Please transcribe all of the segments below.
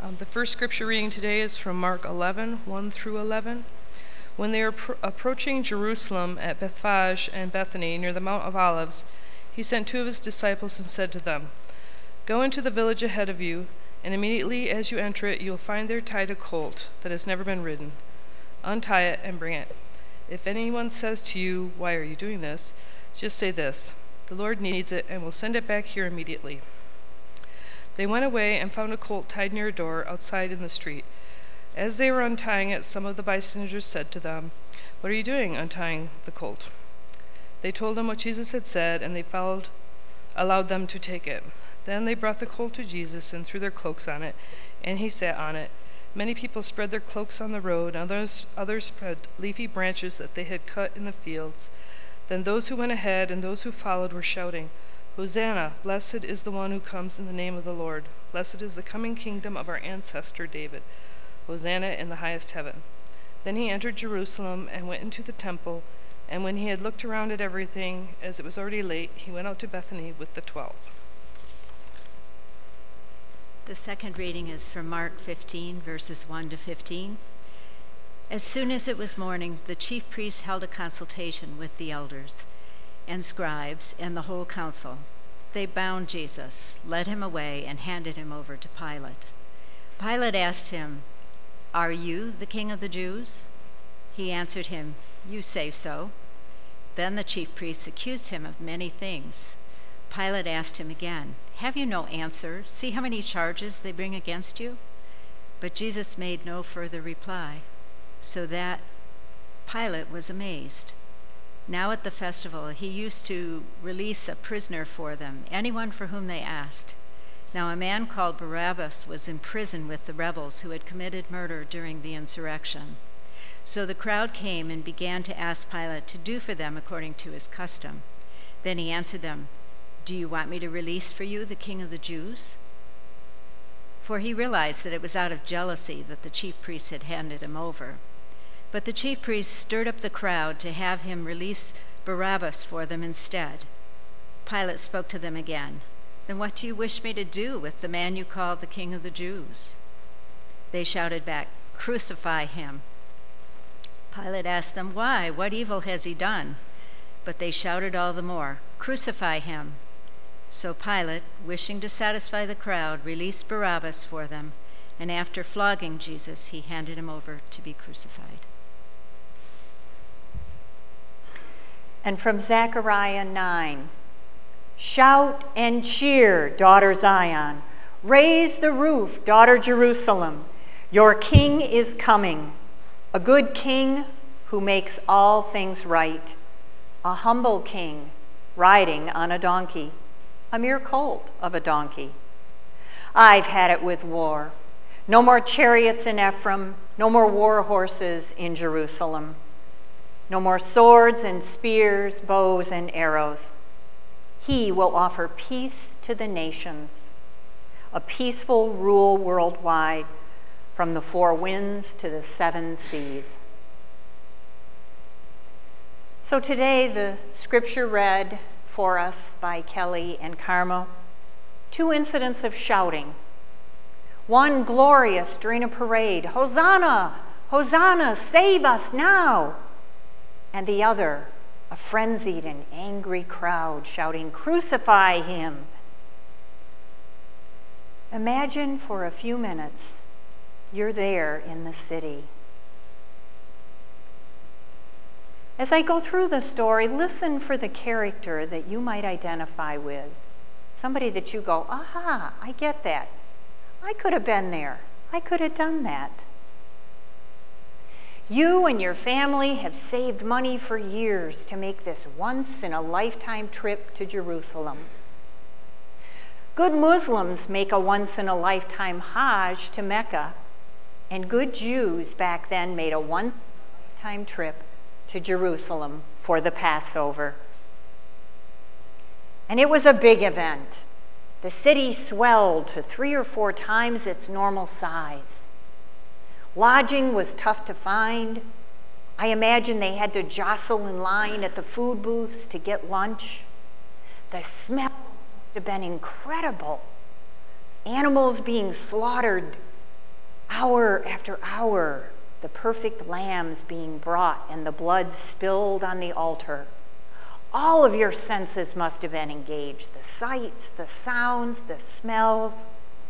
The first scripture reading today is from Mark 11, 1 through 11. When they were approaching Jerusalem at Bethphage and Bethany near the Mount of Olives, he sent 2 of his disciples and said to them, "Go into the village ahead of you, and immediately as you enter it, you will find there tied a colt that has never been ridden. Untie it and bring it. If anyone says to you, 'Why are you doing this?' just say this, 'The Lord needs it, and will send it back here immediately.'" They went away and found a colt tied near a door outside in the street. As they were untying it, some of the bystanders said to them, "What are you doing untying the colt?" They told them what Jesus had said, and they allowed them to take it. Then they brought the colt to Jesus and threw their cloaks on it, and he sat on it. Many people spread their cloaks on the road, and others spread leafy branches that they had cut in the fields. Then those who went ahead and those who followed were shouting, "Hosanna, blessed is the one who comes in the name of the Lord. Blessed is the coming kingdom of our ancestor David. Hosanna in the highest heaven." Then he entered Jerusalem and went into the temple, and when he had looked around at everything, as it was already late, he went out to Bethany with the 12. The second reading is from Mark 15, verses 1 to 15. As soon as it was morning, the chief priests held a consultation with the elders and scribes and the whole council. They bound Jesus, led him away, and handed him over to Pilate. Pilate asked him, "Are you the king of the Jews?" He answered him, "You say so." Then the chief priests accused him of many things. Pilate asked him again, "Have you no answer? See how many charges they bring against you?" But Jesus made no further reply, so that Pilate was amazed. Now at the festival, he used to release a prisoner for them, anyone for whom they asked. Now a man called Barabbas was in prison with the rebels who had committed murder during the insurrection. So the crowd came and began to ask Pilate to do for them according to his custom. Then he answered them, "Do you want me to release for you the king of the Jews?" For he realized that it was out of jealousy that the chief priests had handed him over. But the chief priests stirred up the crowd to have him release Barabbas for them instead. Pilate spoke to them again. "Then what do you wish me to do with the man you call the king of the Jews?" They shouted back, "Crucify him." Pilate asked them, "Why? What evil has he done?" But they shouted all the more, "Crucify him." So Pilate, wishing to satisfy the crowd, released Barabbas for them, and after flogging Jesus, he handed him over to be crucified. And from Zechariah 9, "Shout and cheer, daughter Zion. Raise the roof, daughter Jerusalem. Your king is coming, a good king who makes all things right, a humble king riding on a donkey, a mere colt of a donkey. I've had it with war. No more chariots in Ephraim, no more war horses in Jerusalem. No more swords and spears, bows and arrows. He will offer peace to the nations, a peaceful rule worldwide, from the 4 winds to the 7 seas." So today the scripture read for us by Kelly and Carmel, 2 incidents of shouting. One glorious during a parade, "Hosanna, Hosanna, save us now." And the other, a frenzied and angry crowd shouting, "Crucify him." Imagine for a few minutes you're there in the city. As I go through the story, listen for the character that you might identify with. Somebody that you go, "Aha, I get that. I could have been there. I could have done that." You and your family have saved money for years to make this once-in-a-lifetime trip to Jerusalem. Good Muslims make a once-in-a-lifetime Hajj to Mecca, and good Jews back then made a once-in-a-lifetime trip to Jerusalem for the Passover. And it was a big event. The city swelled to 3 or 4 times its normal size. Lodging was tough to find. I imagine they had to jostle in line at the food booths to get lunch. The smell must have been incredible. Animals being slaughtered Hour after hour, the perfect lambs being brought and the blood spilled on the altar. All of your senses must have been engaged, the sights, the sounds, the smells.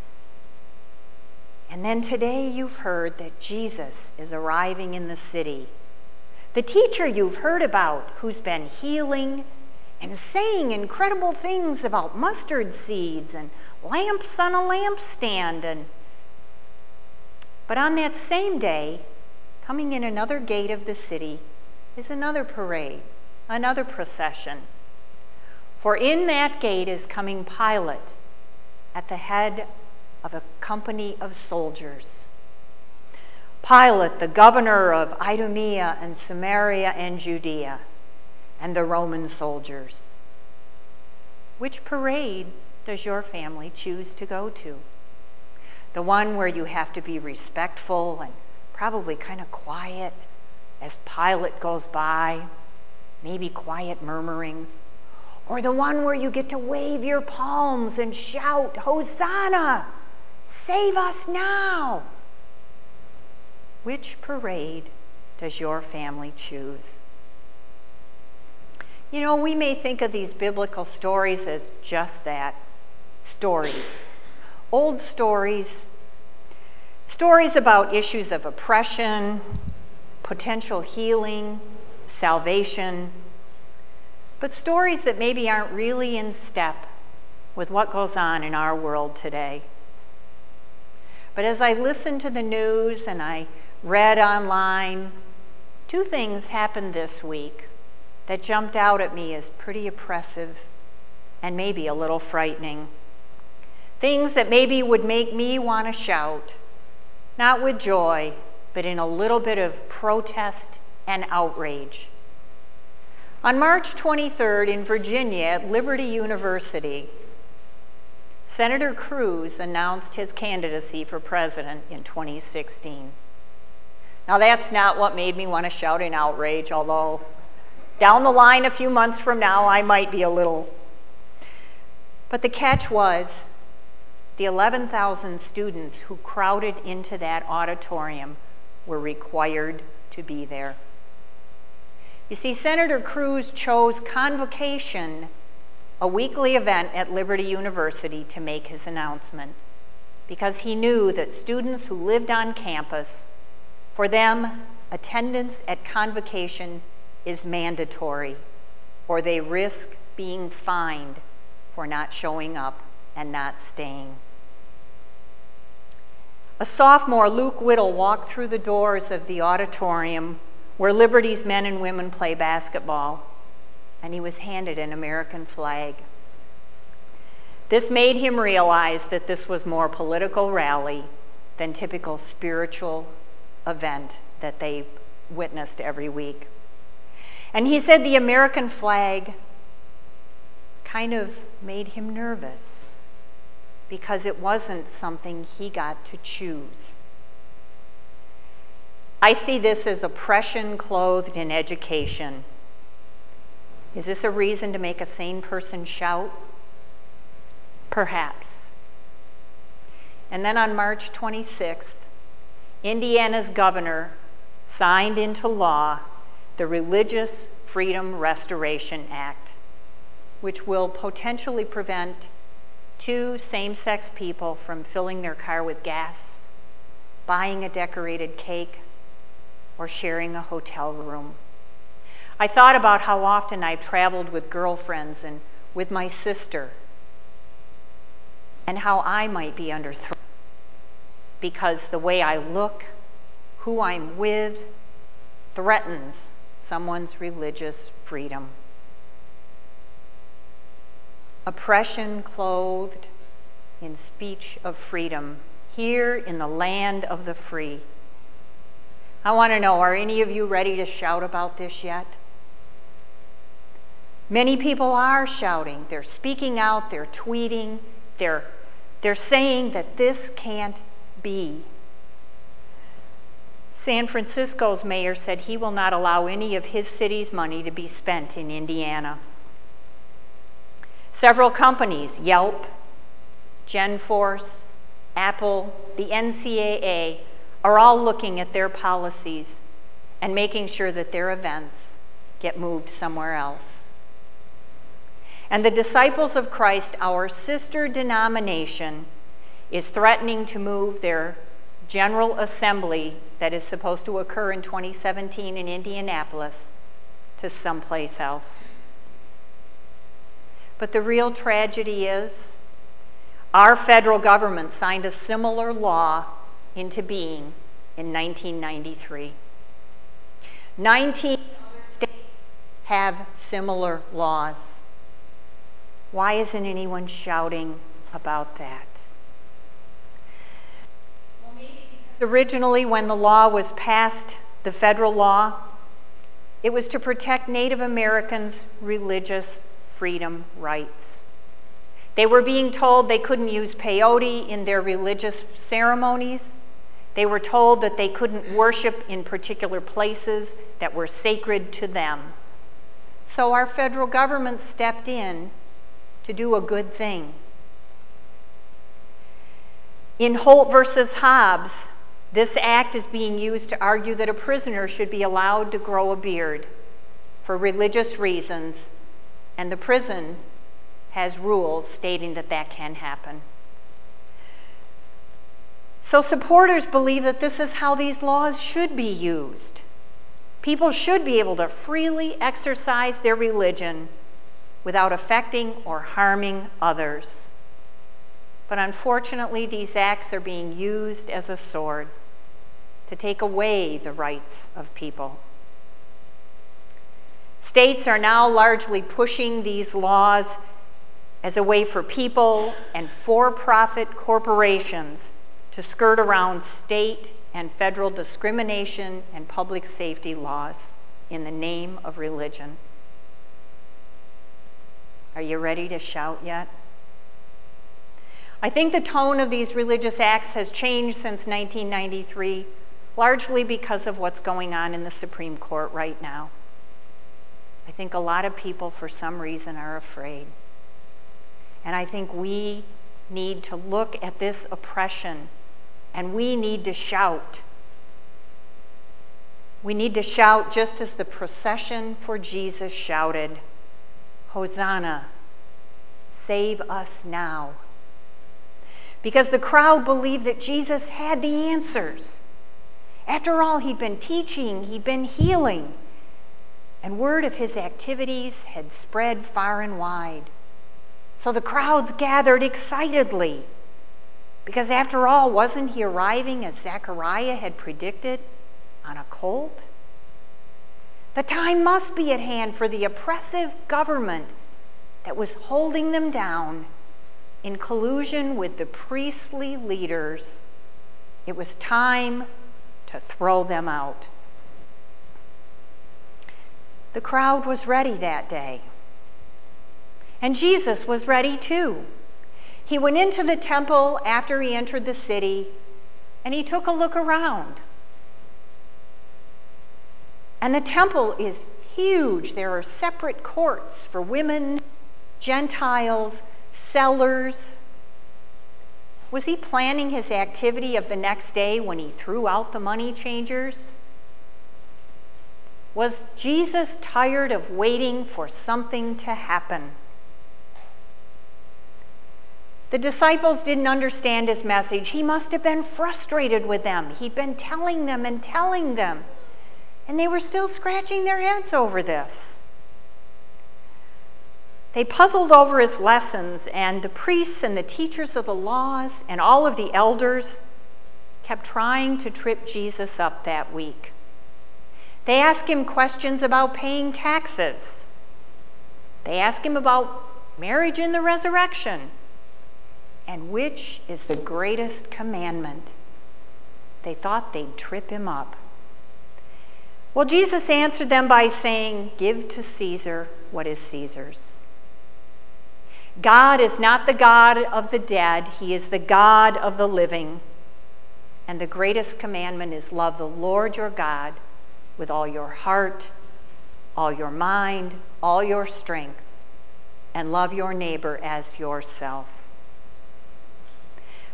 And then today you've heard that Jesus is arriving in the city. The teacher you've heard about who's been healing and saying incredible things about mustard seeds and lamps on a lampstand. But on that same day, coming in another gate of the city is another parade, another procession. For in that gate is coming Pilate at the head of a company of soldiers. Pilate, the governor of Idumea and Samaria and Judea, and the Roman soldiers. Which parade does your family choose to go to? The one where you have to be respectful and probably kind of quiet as Pilate goes by, maybe quiet murmurings, or the one where you get to wave your palms and shout, "Hosanna! Save us now!" Which parade does your family choose? You know, we may think of these biblical stories as just that, stories. Old stories, stories about issues of oppression, potential healing, salvation, but stories that maybe aren't really in step with what goes on in our world today. But as I listened to the news and I read online, two things happened this week that jumped out at me as pretty oppressive and maybe a little frightening. Things that maybe would make me want to shout, not with joy, but in a little bit of protest and outrage. On March 23rd in Virginia at Liberty University, Senator Cruz announced his candidacy for president in 2016. Now that's not what made me want to shout in outrage, although down the line a few months from now I might be a little. But the catch was the 11,000 students who crowded into that auditorium were required to be there. You see, Senator Cruz chose Convocation, a weekly event at Liberty University, to make his announcement because he knew that students who lived on campus, for them, attendance at Convocation is mandatory, or they risk being fined for not showing up and not staying. A sophomore, Luke Whittle, walked through the doors of the auditorium where Liberty's men and women play basketball, and he was handed an American flag. This made him realize that this was more political rally than typical spiritual event that they witnessed every week. And he said the American flag kind of made him nervous because it wasn't something he got to choose. I see this as oppression clothed in education. Is this a reason to make a sane person shout? Perhaps. And then on March 26th, Indiana's governor signed into law the Religious Freedom Restoration Act, which will potentially prevent two same-sex people from filling their car with gas, buying a decorated cake, or sharing a hotel room. I thought about how often I've traveled with girlfriends and with my sister, and how I might be under threat because the way I look, who I'm with, threatens someone's religious freedom. Oppression clothed in speech of freedom here in the land of the free. I want to know, are any of you ready to shout about this yet? Many people are shouting. They're speaking out, they're tweeting, they're saying that this can't be. San Francisco's mayor said he will not allow any of his city's money to be spent in Indiana. Several companies, Yelp, GenForce, Apple, the NCAA, are all looking at their policies and making sure that their events get moved somewhere else. And the Disciples of Christ, our sister denomination, is threatening to move their General Assembly that is supposed to occur in 2017 in Indianapolis to someplace else. But the real tragedy is our federal government signed a similar law into being in 1993. 19 other states have similar laws. Why isn't anyone shouting about that? Well, maybe because originally when the law was passed, the federal law, it was to protect Native Americans' religious freedom rights. They were being told they couldn't use peyote in their religious ceremonies. They were told that they couldn't worship in particular places that were sacred to them. So our federal government stepped in to do a good thing. In Holt versus Hobbs, this act is being used to argue that a prisoner should be allowed to grow a beard for religious reasons, and the prison has rules stating that that can happen. So supporters believe that this is how these laws should be used. People should be able to freely exercise their religion without affecting or harming others. But unfortunately, these acts are being used as a sword to take away the rights of people. States are now largely pushing these laws as a way for people and for-profit corporations to skirt around state and federal discrimination and public safety laws in the name of religion. Are you ready to shout yet? I think the tone of these religious acts has changed since 1993, largely because of what's going on in the Supreme Court right now. I think a lot of people, for some reason, are afraid. And I think we need to look at this oppression and we need to shout. We need to shout just as the procession for Jesus shouted, "Hosanna, save us now." Because the crowd believed that Jesus had the answers. After all, he'd been teaching, he'd been healing, and word of his activities had spread far and wide. So the crowds gathered excitedly, because after all, wasn't he arriving as Zechariah had predicted, on a colt? The time must be at hand for the oppressive government that was holding them down in collusion with the priestly leaders. It was time to throw them out. The crowd was ready that day. And Jesus was ready too. He went into the temple after he entered the city, and he took a look around. And the temple is huge. There are separate courts for women, Gentiles, sellers. Was he planning his activity of the next day when he threw out the money changers? Was Jesus tired of waiting for something to happen? The disciples didn't understand his message. He must have been frustrated with them. He'd been telling them and telling them, and they were still scratching their heads over this. They puzzled over his lessons, and the priests and the teachers of the laws and all of the elders kept trying to trip Jesus up that week. They asked him questions about paying taxes. They asked him about marriage and the resurrection. And which is the greatest commandment? They thought they'd trip him up. Well, Jesus answered them by saying, "Give to Caesar what is Caesar's." God is not the God of the dead. He is the God of the living. And the greatest commandment is love the Lord your God with all your heart, all your mind, all your strength, and love your neighbor as yourself.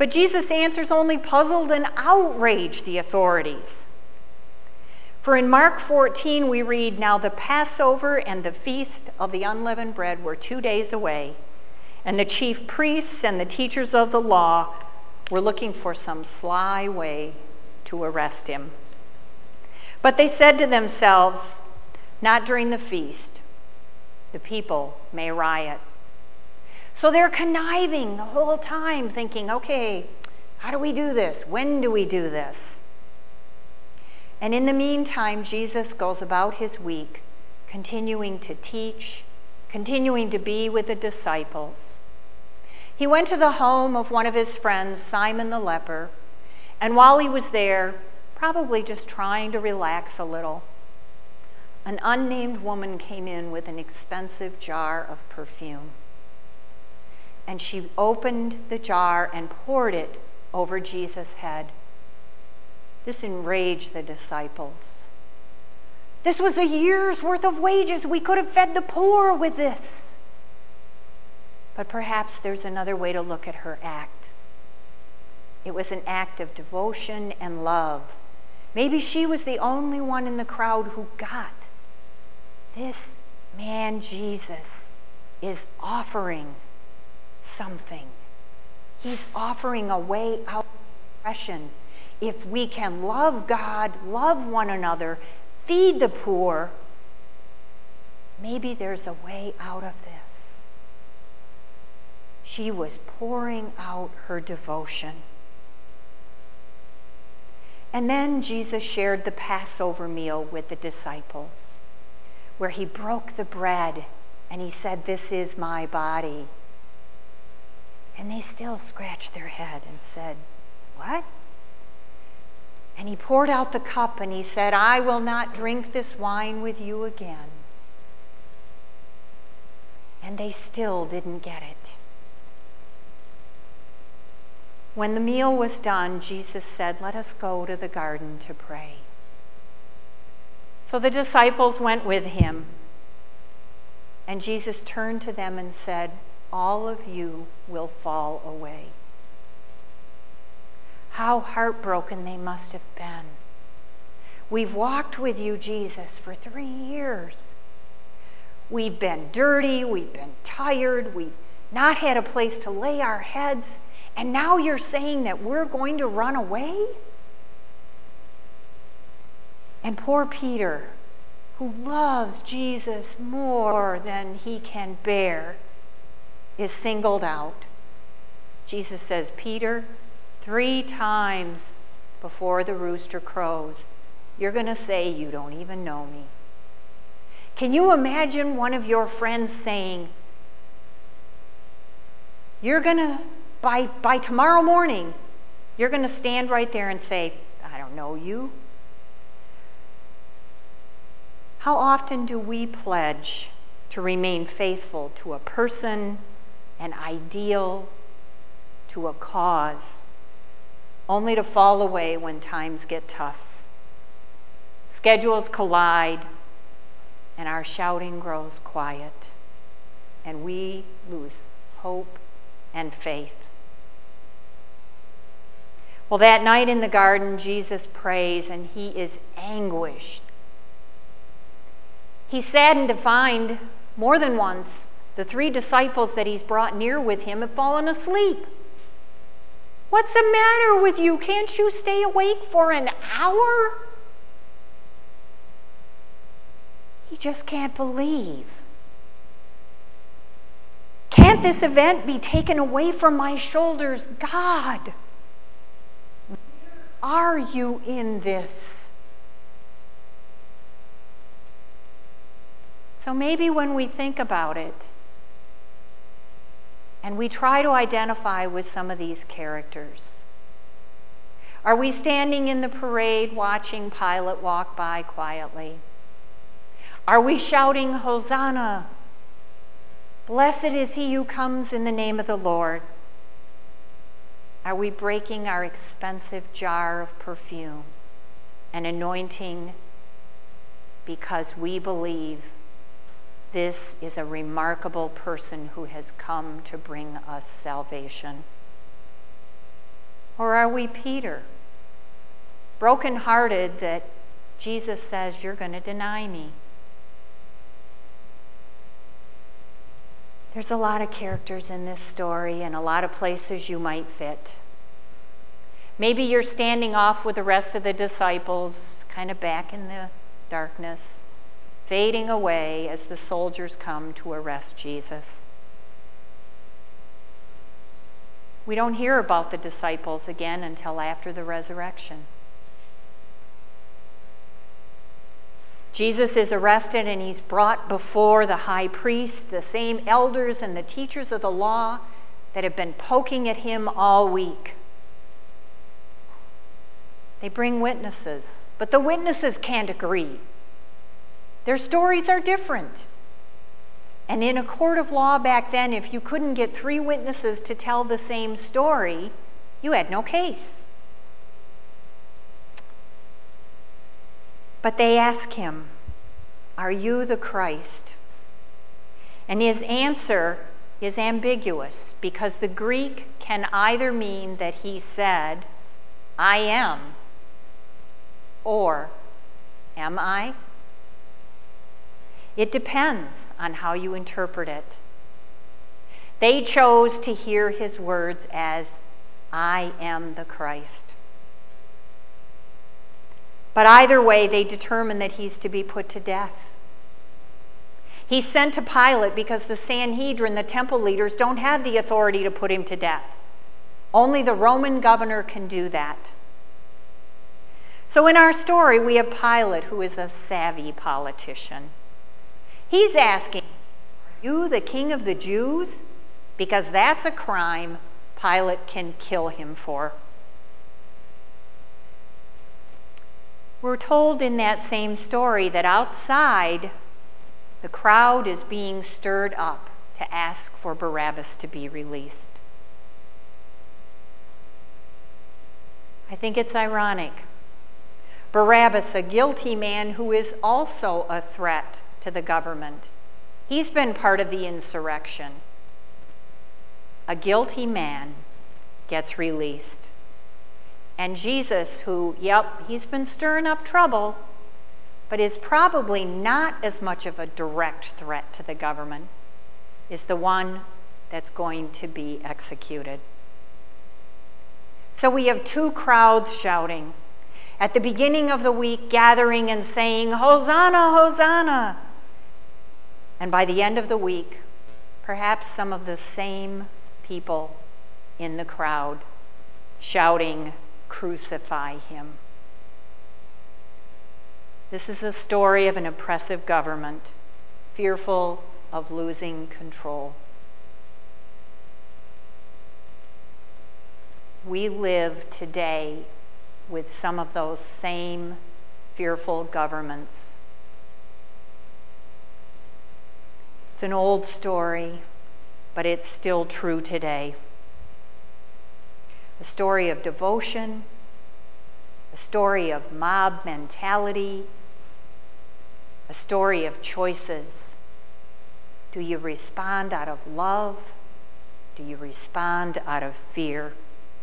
But Jesus' answers only puzzled and outraged the authorities. For in Mark 14 we read, "Now the Passover and the feast of the unleavened bread were 2 days away, and the chief priests and the teachers of the law were looking for some sly way to arrest him. But they said to themselves, 'Not during the feast. The people may riot.' So they're conniving the whole time, thinking, okay, how do we do this? When do we do this? And in the meantime, Jesus goes about his week, continuing to teach, continuing to be with the disciples. He went to the home of one of his friends, Simon the leper, and while he was there, probably just trying to relax a little, an unnamed woman came in with an expensive jar of perfume. And she opened the jar and poured it over Jesus' head. This enraged the disciples. This was a year's worth of wages. We could have fed the poor with this. But perhaps there's another way to look at her act. It was an act of devotion and love. Maybe she was the only one in the crowd who got this man Jesus is offering something. He's offering a way out of depression. If we can love God, love one another, feed the poor, maybe there's a way out of this. She was pouring out her devotion. And then Jesus shared the Passover meal with the disciples, where he broke the bread and he said, "This is my body." And they still scratched their head and said, "What?" And he poured out the cup and he said, "I will not drink this wine with you again." And they still didn't get it. When the meal was done, Jesus said, "Let us go to the garden to pray." So the disciples went with him. And Jesus turned to them and said, "All of you will fall away." How heartbroken they must have been. We've walked with you, Jesus, for 3 years. We've been dirty, we've been tired, we've not had a place to lay our heads, and now you're saying that we're going to run away? And poor Peter, who loves Jesus more than he can bear, is singled out. Jesus says, "Peter, 3 times before the rooster crows, you're going to say you don't even know me." Can you imagine one of your friends saying, "You're going to, by tomorrow morning, you're going to stand right there and say, 'I don't know you'"? How often do we pledge to remain faithful to a person, an ideal, to a cause, only to fall away when times get tough? Schedules collide, and our shouting grows quiet, and we lose hope and faith. Well, that night in the garden, Jesus prays, and he is anguished. He's saddened to find more than once the 3 disciples that he's brought near with him have fallen asleep. "What's the matter with you? Can't you stay awake for an hour?" He just can't believe. "Can't this event be taken away from my shoulders? God, where are you in this?" So maybe when we think about it, and we try to identify with some of these characters, are we standing in the parade watching Pilate walk by quietly? Are we shouting, "Hosanna, blessed is he who comes in the name of the Lord"? Are we breaking our expensive jar of perfume and anointing because we believe this is a remarkable person who has come to bring us salvation? Or are we Peter, brokenhearted that Jesus says, you're going to deny me? There's a lot of characters in this story and a lot of places you might fit. Maybe you're standing off with the rest of the disciples, kind of back in the darkness, fading away as the soldiers come to arrest Jesus. We don't hear about the disciples again until after the resurrection. Jesus is arrested and he's brought before the high priest, the same elders and the teachers of the law that have been poking at him all week. They bring witnesses, but the witnesses can't agree. Their stories are different. And in a court of law back then, if you couldn't get 3 witnesses to tell the same story, you had no case. But they ask him, "Are you the Christ?" And his answer is ambiguous because the Greek can either mean that he said, "I am," or "Am I?" It depends on how you interpret it. They chose to hear his words as, "I am the Christ." But either way, they determine that he's to be put to death. He's sent to Pilate because the Sanhedrin, the temple leaders, don't have the authority to put him to death. Only the Roman governor can do that. So in our story, we have Pilate, who is a savvy politician. He's asking, "Are you the king of the Jews?" Because that's a crime Pilate can kill him for. We're told in that same story that outside, the crowd is being stirred up to ask for Barabbas to be released. I think it's ironic. Barabbas, a guilty man who is also a threat to the government. He's been part of the insurrection. A guilty man gets released. And Jesus, who, he's been stirring up trouble, but is probably not as much of a direct threat to the government, is the one that's going to be executed. So we have 2 crowds shouting. At the beginning of the week, gathering and saying, "Hosanna, Hosanna." And by the end of the week, perhaps some of the same people in the crowd shouting, "Crucify him." This is a story of an oppressive government, fearful of losing control. We live today with some of those same fearful governments. It's an old story, but it's still true today. A story of devotion, a story of mob mentality, a story of choices. Do you respond out of love? Do you respond out of fear?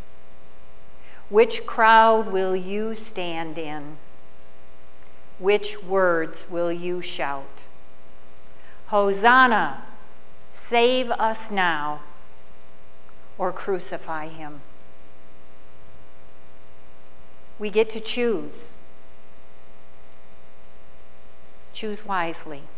Which crowd will you stand in? Which words will you shout? Hosanna, save us now, or crucify him? We get to choose. Choose wisely.